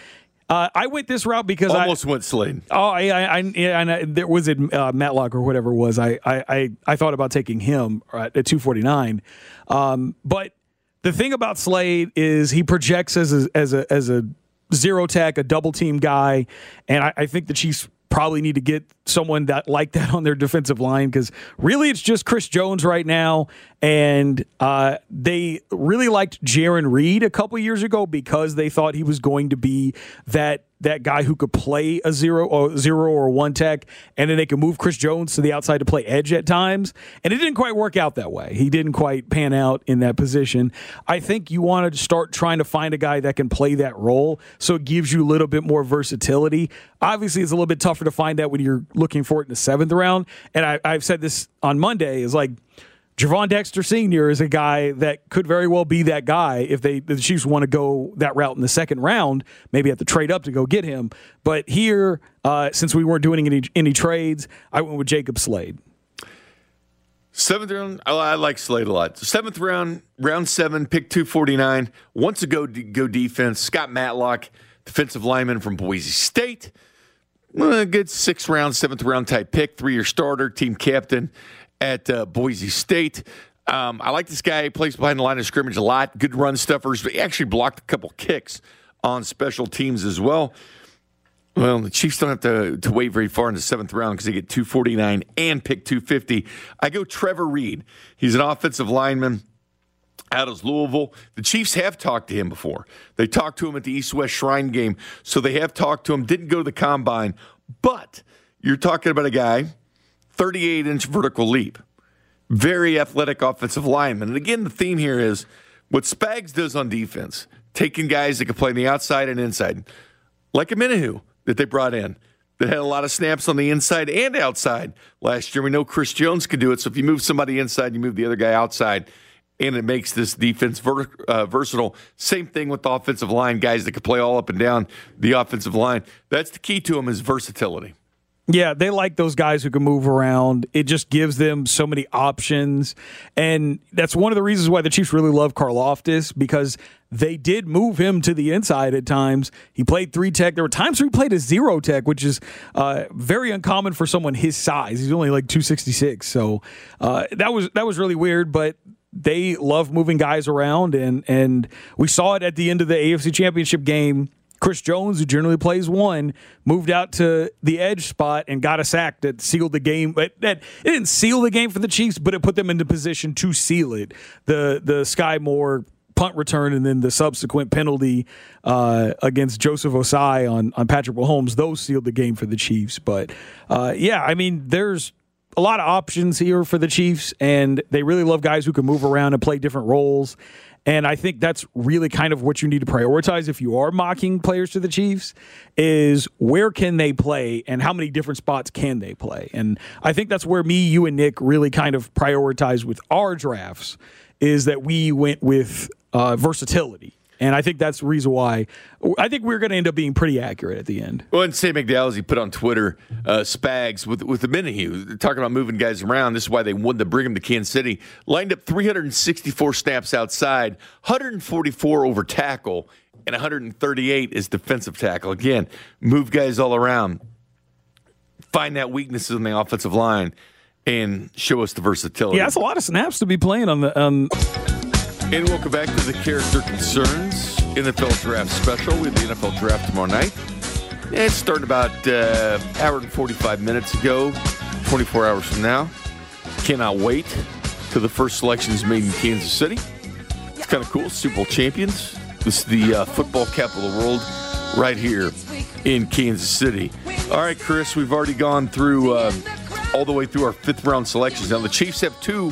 S7: I went this route because
S5: almost went Slade.
S7: Oh, there was it Matlock or whatever it was. I thought about taking him at 249. But the thing about Slade is he projects as a zero tech, a double team guy, and I think the Chiefs probably need to get someone like that on their defensive line, because really it's just Chris Jones right now, and they really liked Jaron Reed a couple years ago because they thought he was going to be that guy who could play a zero or one tech, and then they could move Chris Jones to the outside to play edge at times, and it didn't quite work out that way. He didn't quite pan out in that position. I think you want to start trying to find a guy that can play that role, so it gives you a little bit more versatility. Obviously, it's a little bit tougher to find that when you're looking for it in the 7th round, and I've said this on Monday, is like, Javon Dexter Sr. is a guy that could very well be that guy if the Chiefs want to go that route in the 2nd round. Maybe have to trade up to go get him. But here, since we weren't doing any trades, I went with Jacob Slade.
S5: 7th round, I like Slade a lot. 7th round, round 7, pick 249. Wants to go defense. Scott Matlock, defensive lineman from Boise State. A good 6th round, 7th round type pick. 3-year starter, team captain at Boise State. I like this guy. He plays behind the line of scrimmage a lot. Good run stuffers, but he actually blocked a couple kicks on special teams as well. Well, the Chiefs don't have to wait very far in the 7th round because they get 249 and pick 250. I go Trevor Reed. He's an offensive lineman out of Louisville. The Chiefs have talked to him before. They talked to him at the East-West Shrine game, so they have talked to him. Didn't go to the combine, but you're talking about a guy, 38-inch vertical leap. Very athletic offensive lineman. And again, the theme here is what Spags does on defense, taking guys that can play on the outside and inside, like a Minahu that they brought in, that had a lot of snaps on the inside and outside last year. We know Chris Jones can do it, so if you move somebody inside, you move the other guy outside, and it makes this defense versatile. Same thing with the offensive line, guys that can play all up and down the offensive line. That's the key to them, is versatility.
S7: Yeah, they like those guys who can move around. It just gives them so many options. And that's one of the reasons why the Chiefs really love Karlaftis, because they did move him to the inside at times. He played 3 tech. There were times where he played a 0 tech, which is very uncommon for someone his size. He's only like 266. So that was really weird, but they love moving guys around. And we saw it at the end of the AFC Championship game. Chris Jones, who generally plays 1, moved out to the edge spot and got a sack that sealed the game. But it didn't seal the game for the Chiefs, but it put them into position to seal it. The Sky Moore punt return and then the subsequent penalty against Joseph Osai on Patrick Mahomes, those sealed the game for the Chiefs. But, there's a lot of options here for the Chiefs, and they really love guys who can move around and play different roles. And I think that's really kind of what you need to prioritize if you are mocking players to the Chiefs, is where can they play and how many different spots can they play. And I think that's where you and Nick really kind of prioritize with our drafts, is that we went with versatility. And I think that's the reason why I think we're going to end up being pretty accurate at the end.
S5: Well, and Sam McDowell, he put on Twitter, Spags with the Minahu, talking about moving guys around. This is why they wanted to bring him to Kansas City. Lined up 364 snaps outside, 144 over tackle, and 138 is defensive tackle. Again, move guys all around. Find that weaknesses in the offensive line and show us the versatility.
S7: Yeah, that's a lot of snaps to be playing on the
S5: And welcome back to the Character Concerns NFL Draft Special. We have the NFL Draft tomorrow night. And it's starting about hour and 45 minutes ago, 24 hours from now. Cannot wait till the first selection is made in Kansas City. It's kind of cool. Super Bowl champions. This is the football capital of the world right here in Kansas City. All right, Chris, we've already gone through all the way through our 5th round selections. Now, the Chiefs have 2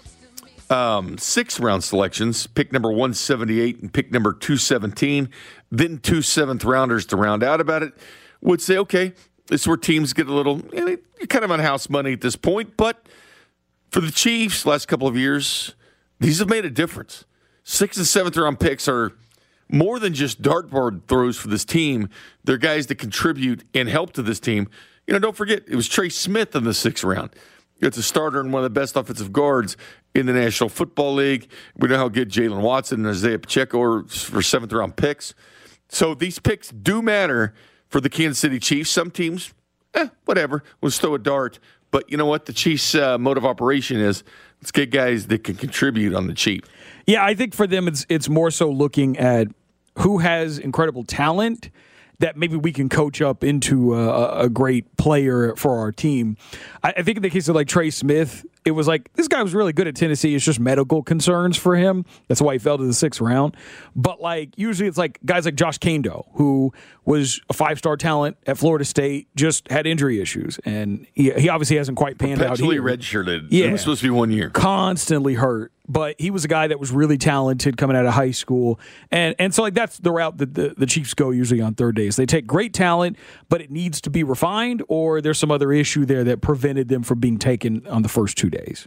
S5: 6th round selections, pick number 178 and pick number 217, then 2 7th rounders to round out about it. Would say, okay, this is where teams get a little, you're kind of on house money at this point, but for the Chiefs, last couple of years, these have made a difference. 6th and 7th round picks are more than just dartboard throws for this team. They're guys that contribute and help to this team. Don't forget, it was Trey Smith in the 6th round. It's a starter and one of the best offensive guards in the National Football League. We know how good Jalen Watson and Isaiah Pacheco are for 7th round picks. So these picks do matter for the Kansas City Chiefs. Some teams, whatever, let's throw a dart. But you know what? The Chiefs' mode of operation is let's get guys that can contribute on the cheap.
S7: Yeah, I think for them it's more so looking at who has incredible talent that maybe we can coach up into a great player for our team. I think in the case of like Trey Smith, it was like this guy was really good at Tennessee. It's just medical concerns for him. That's why he fell to the 6th round. But like usually it's like guys like Josh Kando, who was a 5-star talent at Florida State, just had injury issues, and he obviously hasn't quite panned out here.
S5: Redshirted.
S7: Yeah,
S5: it was supposed to be 1 year.
S7: Constantly hurt. But he was a guy that was really talented coming out of high school. And so like that's the route that the Chiefs go usually on third days. They take great talent, but it needs to be refined, or there's some other issue there that prevented them from being taken on the first 2 days.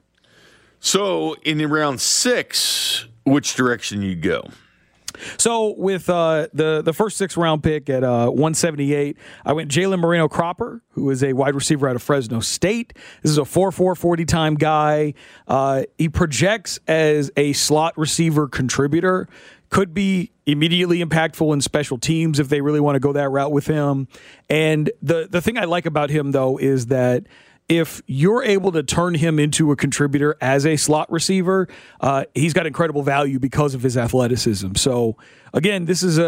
S5: So in round 6, which direction you go?
S7: So with the first 6th round pick at 178, I went Jalen Moreno Cropper, who is a wide receiver out of Fresno State. This is a 4.4 40-time guy. He projects as a slot receiver contributor. Could be immediately impactful in special teams if they really want to go that route with him. And the thing I like about him, though, is that if you're able to turn him into a contributor as a slot receiver, he's got incredible value because of his athleticism. So, again, this is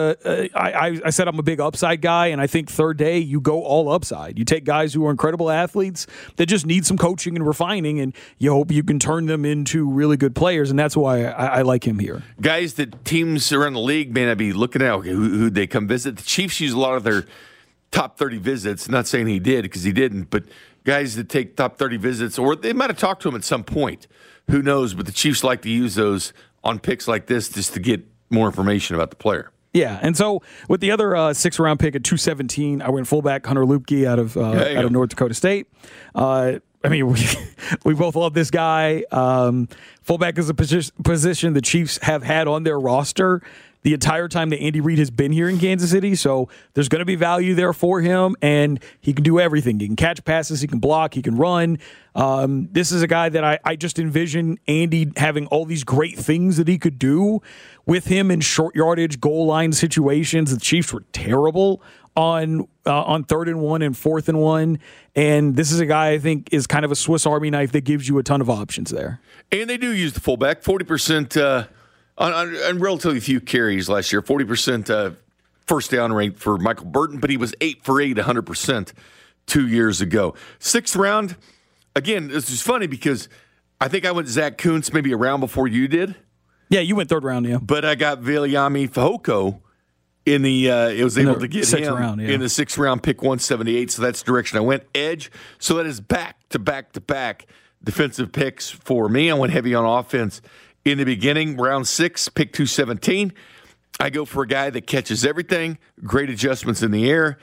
S7: I said I'm a big upside guy, and I think third day you go all upside. You take guys who are incredible athletes that just need some coaching and refining, and you hope you can turn them into really good players, and that's why I like him here.
S5: Guys that teams around the league may not be looking at, who they come visit. The Chiefs use a lot of their top 30 visits. Not saying he did, because he didn't, but guys that take top 30 visits, or they might have talked to him at some point. Who knows? But the Chiefs like to use those on picks like this just to get more information about the player.
S7: Yeah, and so with the other 6th round pick at 217, I went fullback Hunter Luepke out of North Dakota State. I mean, we both love this guy. Fullback is a position the Chiefs have had on their roster the entire time that Andy Reid has been here in Kansas City. So there's going to be value there for him, and he can do everything. He can catch passes, he can block, he can run. This is a guy that I just envision Andy having all these great things that he could do with him in short yardage, goal line situations. The Chiefs were terrible on 3rd and 1 and 4th and 1. And this is a guy I think is kind of a Swiss Army knife that gives you a ton of options there.
S5: And they do use the fullback, 40%. On relatively few carries last year, 40% first down rate for Michael Burton, but he was 8 for 8, 100% 2 years ago. 6th round, again, this is funny because I think I went Zach Kuntz maybe a round before you did.
S7: Yeah, you went 3rd round, yeah.
S5: But I got Viliami Fehoko in the it was able to get him round, in the 6th round, pick 178, so that's the direction I went. Edge, so that is back-to-back-to-back defensive picks for me. I went heavy on offense. In the beginning, round 6, pick 217, I go for a guy that catches everything, great adjustments in the air.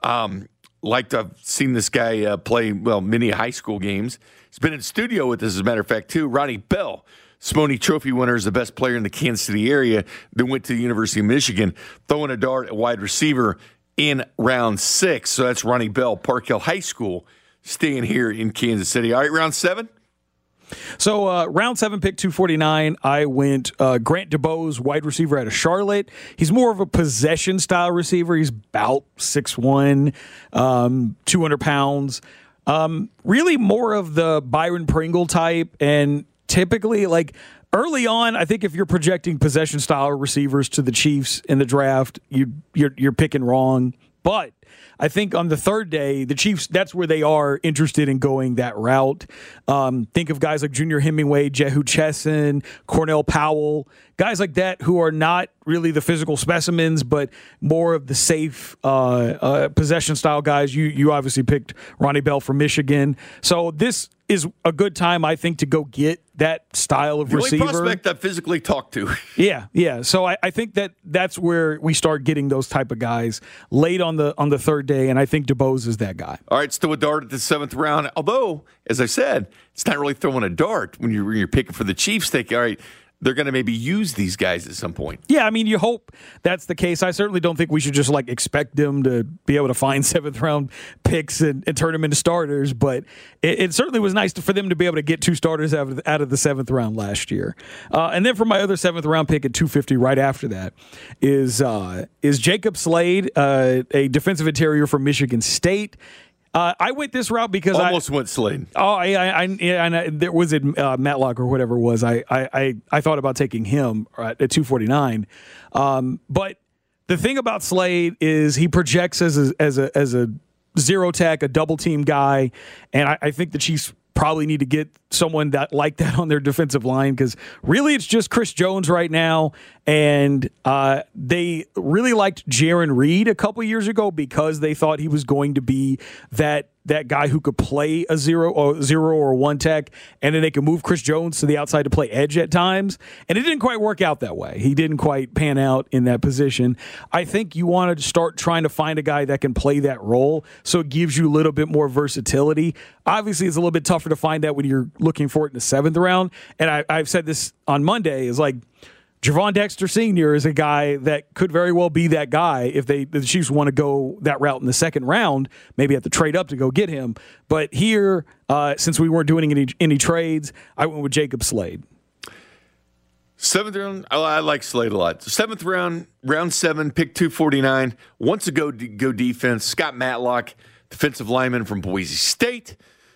S5: I've seen this guy play, many high school games. He's been in studio with us, as a matter of fact, too. Ronnie Bell, Smony Trophy winner, is the best player in the Kansas City area, then went to the University of Michigan, throwing a dart at wide receiver in round 6. So that's Ronnie Bell, Park Hill High School, staying here in Kansas City. All right, round 7.
S7: So round 7, pick 249, I went Grant DuBose, wide receiver out of Charlotte. He's more of a possession-style receiver. He's about 6'1", 200 pounds. Really more of the Byron Pringle type, and typically, like, early on, I think if you're projecting possession-style receivers to the Chiefs in the draft, you're picking wrong. But I think on the 3rd day, the Chiefs, that's where they are interested in going that route. Think of guys like Junior Hemingway, Jehu Chesson, Cornell Powell, guys like that who are not really the physical specimens, but more of the safe possession-style guys. You obviously picked Ronnie Bell from Michigan. So this is a good time, I think, to go get that style of receiver.
S5: The only prospect I physically talked to.
S7: Yeah. So I think that's where we start getting those type of guys late on the 3rd day, and I think DuBose is that guy.
S5: All right, still a dart at the 7th round. Although, as I said, it's not really throwing a dart when you're picking for the Chiefs. Think, all right, they're going to maybe use these guys at some point.
S7: Yeah, I mean, you hope that's the case. I certainly don't think we should just expect them to be able to find 7th-round picks and turn them into starters, but it certainly was nice for them to be able to get 2 starters out of the 7th round last year. And then for my other 7th-round pick at 250 right after that is Jacob Slade, a defensive interior from Michigan State. I went this route because
S5: almost went Slade.
S7: Oh, there was it Matlock or whatever it was. I thought about taking him at 249. But the thing about Slade is he projects as a zero tech, a double team guy, and I think the Chiefs probably need to get someone like that on their defensive line because really it's just Chris Jones right now, and they really liked Jaron Reed a couple years ago because they thought he was going to be that guy who could play a zero or one tech, and then they could move Chris Jones to the outside to play edge at times, and it didn't quite work out that way. He didn't quite pan out in that position. I think you want to start trying to find a guy that can play that role so it gives you a little bit more versatility. Obviously, it's a little bit tougher to find that when you're looking for it in the 7th round, and I've said this on Monday, is Javon Dexter Sr. is a guy that could very well be that guy if the Chiefs want to go that route in the 2nd round, maybe have to trade up to go get him. But here, since we weren't doing any trades, I went with Jacob Slade.
S5: 7th round, I like Slade a lot. 7th round, round 7, pick 249. Wants to go defense. Scott Matlock, defensive lineman from Boise State.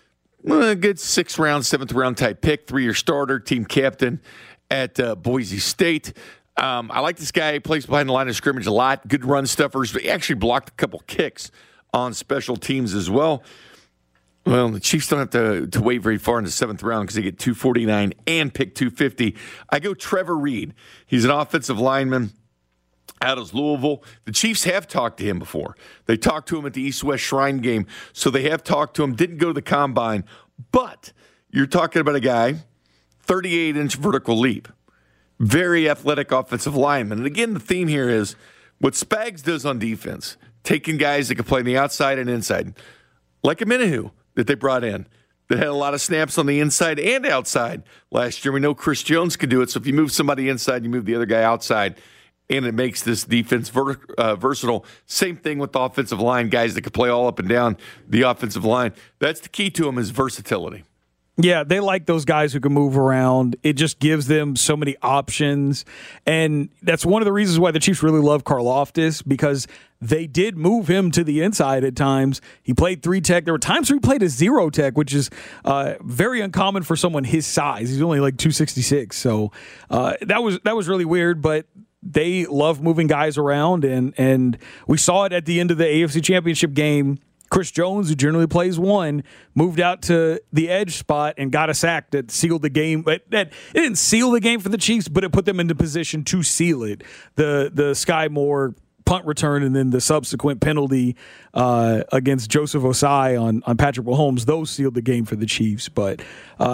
S5: A good 6th round, 7th round type pick, 3-year starter, team captain at Boise State. I like this guy. He plays behind the line of scrimmage a lot. Good run stuffers, but he actually blocked a couple kicks on special teams as well. Well, the Chiefs don't have to wait very far in the 7th round because they get 249 and pick 250. I go Trevor Reed. He's an offensive lineman out of Louisville. The Chiefs have talked to him before. They talked to him at the East-West Shrine game, so they have talked to him. Didn't go to the combine, but you're talking about a guy, 38-inch vertical leap, very athletic offensive lineman. And again, the theme here is what Spags does on defense, taking guys that can play on the outside and inside, like a Minahu that they brought in that had a lot of snaps on the inside and outside last year. We know Chris Jones can do it, so if you move somebody inside, you move the other guy outside, and it makes this defense versatile. Same thing with the offensive line, guys that can play all up and down the offensive line. That's the key to them is versatility.
S7: Yeah, they like those guys who can move around. It just gives them so many options. And that's one of the reasons why the Chiefs really love Karlaftis, because they did move him to the inside at times. He played 3-tech. There were times where he played a 0-tech, which is very uncommon for someone his size. He's only 266. So that was really weird, but they love moving guys around. And we saw it at the end of the AFC Championship game. Chris Jones, who generally plays 1, moved out to the edge spot and got a sack that sealed the game. But it didn't seal the game for the Chiefs, but it put them into position to seal it. The Sky Moore punt return and then the subsequent penalty against Joseph Osai on Patrick Mahomes, those sealed the game for the Chiefs. But,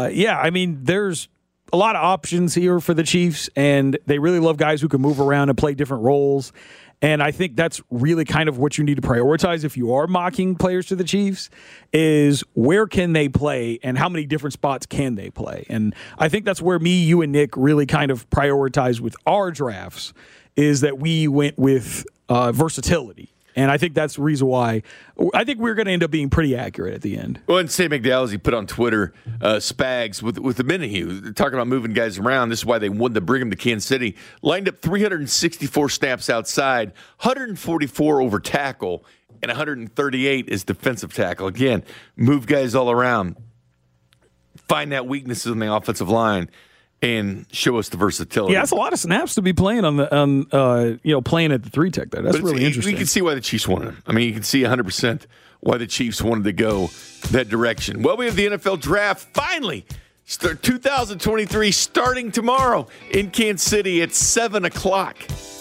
S7: there's a lot of options here for the Chiefs, and they really love guys who can move around and play different roles. And I think that's really kind of what you need to prioritize if you are mocking players to the Chiefs is where can they play and how many different spots can they play. And I think that's where you and Nick really kind of prioritize with our drafts is that we went with versatility. And I think that's the reason why I think we're going to end up being pretty accurate at the end.
S5: Well, and Sam McDowell, he put on Twitter, Spags with the Minahu, talking about moving guys around. This is why they wanted to bring him to Kansas City. Lined up 364 snaps outside, 144 over tackle, and 138 is defensive tackle. Again, move guys all around. Find that weaknesses in the offensive line. And show us the versatility.
S7: Yeah, that's a lot of snaps to be playing playing at the 3-tech there. That's really interesting.
S5: You can see why the Chiefs wanted him. I mean, you can see 100% why the Chiefs wanted to go that direction. Well, we have the NFL Draft finally. 2023 starting tomorrow in Kansas City at 7 o'clock.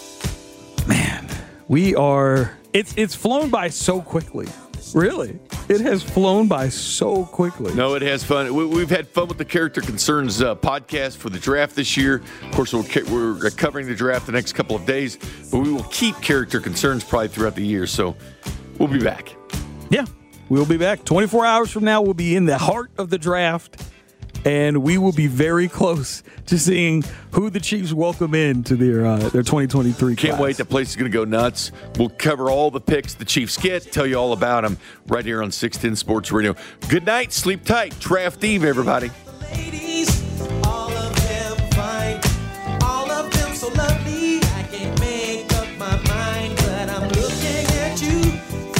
S7: Man, we are. It's flown by so quickly. Really? It has flown by so quickly.
S5: No, it has fun. We've had fun with the Character Concerns podcast for the draft this year. Of course, we're covering the draft the next couple of days, but we will keep Character Concerns probably throughout the year, so we'll be back.
S7: Yeah, we'll be back. 24 hours from now, we'll be in the heart of the draft. and we will be very close to seeing who the Chiefs welcome in to their 2023
S5: Can't
S7: class.
S5: wait. The place is going to go nuts. We'll cover all the picks the Chiefs get, tell you all about them right here on 610 Sports Radio. Good night. Sleep tight. Draft Eve, everybody.
S11: Ladies, all of them fine, all of them so lovely. I can't make up my mind, but I'm looking at you.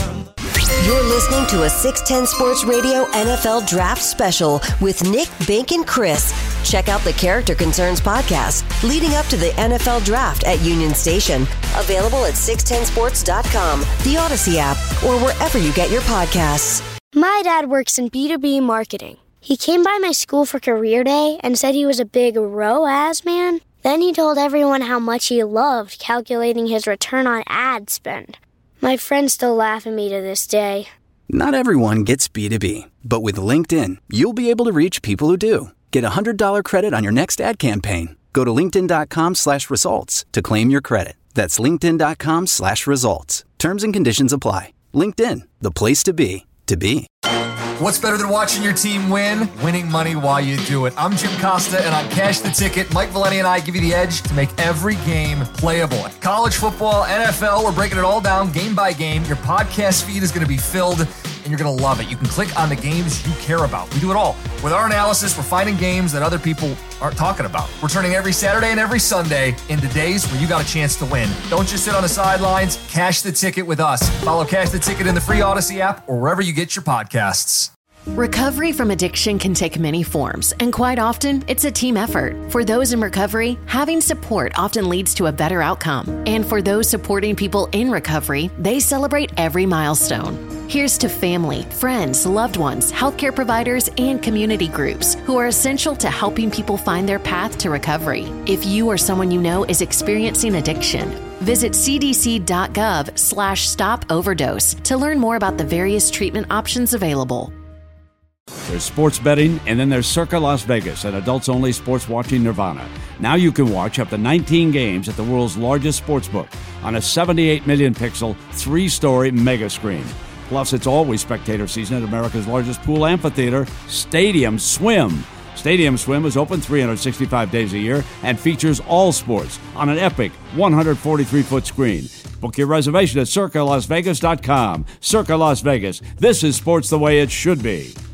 S10: You're listening to a 610 Sports Radio NFL Draft Special with Nick, Bink, and Chris. Check out the Character Concerns podcast leading up to the NFL Draft at Union Station. Available at 610sports.com, the Odyssey app, or wherever you get your podcasts.
S3: My dad works in B2B marketing. He came by my school for career day and said he was a big ROAS man. Then he told everyone how much he loved calculating his return on ad spend. My friends still laugh at me to this day.
S4: Not everyone gets B2B, but with LinkedIn, you'll be able to reach people who do. Get a $100 credit on your next ad campaign. Go to linkedin.com/results to claim your credit. That's linkedin.com/results. Terms and conditions apply. LinkedIn, the place to be, to be.
S8: What's better than watching your team win? Winning money while you do it. I'm Jim Costa, and on Cash the Ticket, Mike Valeni and I give you the edge to make every game playable. College football, NFL, we're breaking it all down game by game. Your podcast feed is going to be filled, and you're going to love it. You can click on the games you care about. We do it all. With our analysis, we're finding games that other people aren't talking about. We're turning every Saturday and every Sunday into days where you got a chance to win. Don't just sit on the sidelines. Cash the Ticket with us. Follow Cash the Ticket in the free Odyssey app or wherever you get your podcasts.
S12: Recovery from addiction can take many forms, and quite often, it's a team effort. For those in recovery, having support often leads to a better outcome. And for those supporting people in recovery, they celebrate every milestone. Here's to family, friends, loved ones, healthcare providers, and community groups who are essential to helping people find their path to recovery. If you or someone you know is experiencing addiction, visit cdc.gov/stop overdose to learn more about the various treatment options available.
S1: There's sports betting, and then there's Circa Las Vegas, an adults-only sports watching nirvana. Now you can watch up to 19 games at the world's largest sportsbook on a 78 million pixel, 3-story mega screen. Plus, it's always spectator season at America's largest pool amphitheater, Stadium Swim. Stadium Swim is open 365 days a year and features all sports on an epic 143-foot screen. Book your reservation at CircaLasVegas.com. Circa Las Vegas. This is sports the way it should be.